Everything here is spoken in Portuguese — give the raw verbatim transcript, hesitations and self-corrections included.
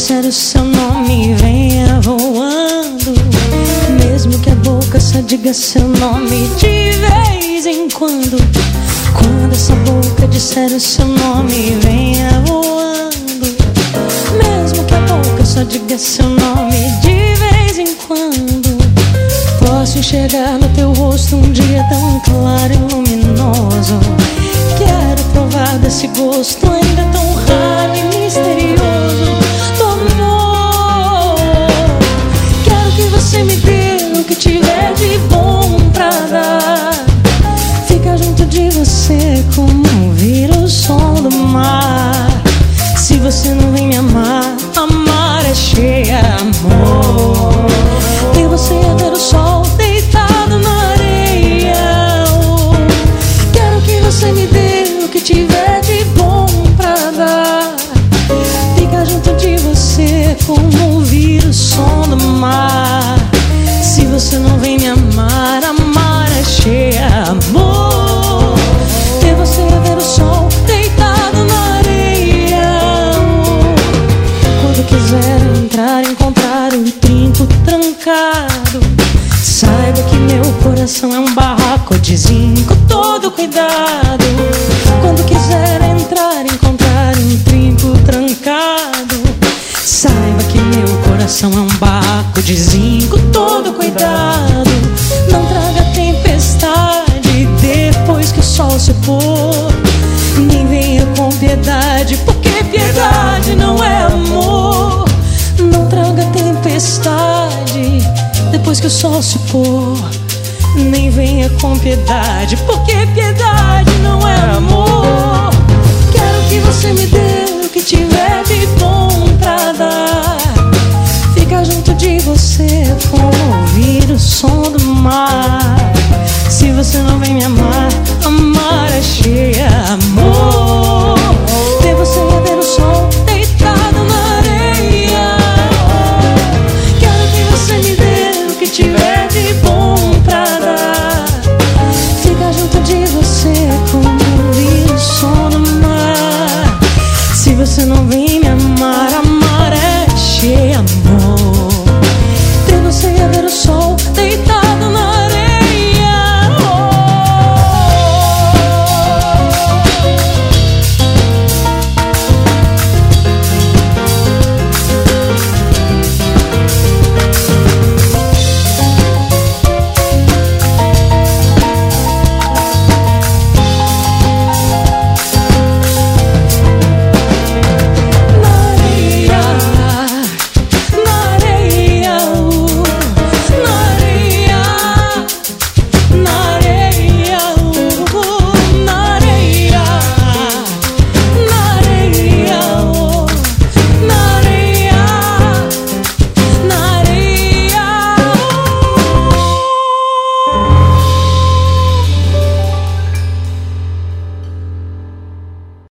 disser o seu nome, venha voando. Mesmo que a boca só diga seu nome de vez em quando. Quando essa boca disser o seu nome, venha voando. Mesmo que a boca só diga seu nome de vez em quando. Posso enxergar no teu rosto um dia tão claro e luminoso. Quero provar desse gosto ainda tão raro e misterioso do amor. Quero que você me dê o que tiver de bom pra dar. Fica junto de você como ouvir o som do mar. Se você não vem me amar, amar é cheia, amor. E você ia ver o sol deitado na areia. Quero que você me dê o que tiver de bom pra dar. Fica junto de você como ouvir o som do mar. Se você não vem me amar, amar é cheia, amor. E você ia ver o sol deitado na areia. Quando quiser entrar, encontrar um trinco trancado, saiba que meu coração é um barraco de zinco, todo cuidado. Quando quiser entrar, encontrar um trinco trancado, saiba que meu coração é um barraco de zinco, todo cuidado. Não traga tempestade depois que o sol se pôr. Nem venha com piedade, porque piedade não é amor. Não traga tempestade depois que o sol se pôr. Nem venha com piedade, porque piedade não é amor. Quero que você me dê o que tiver de bom pra dar. Fica junto de você como ouvir o som do mar. Se você não vem me amar,